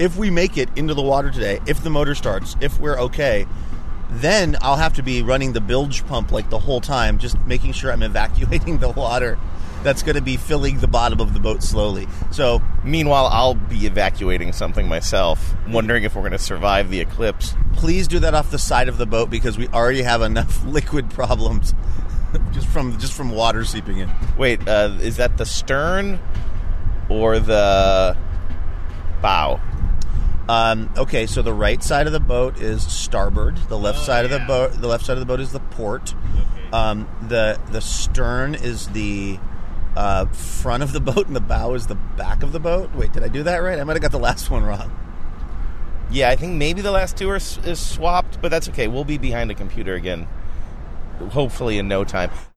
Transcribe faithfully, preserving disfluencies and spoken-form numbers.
if we make it into the water today, if the motor starts, if we're okay, then I'll have to be running the bilge pump like the whole time, just making sure I'm evacuating the water that's going to be filling the bottom of the boat slowly. So, meanwhile, I'll be evacuating something myself, wondering if we're going to survive the eclipse. Please do that off the side of the boat because we already have enough liquid problems just from just from water seeping in. Wait, uh, is that the stern or the bow? Um, okay, so the right side of the boat is starboard. The left Oh, side yeah. of the boat, the left side of the boat is the port. Okay. Um, the the stern is the uh, front of the boat, and the bow is the back of the boat. Wait, did I do that right? I might have got the last one wrong. Yeah, I think maybe the last two are s- is swapped, but that's okay. We'll be behind a computer again, hopefully in no time.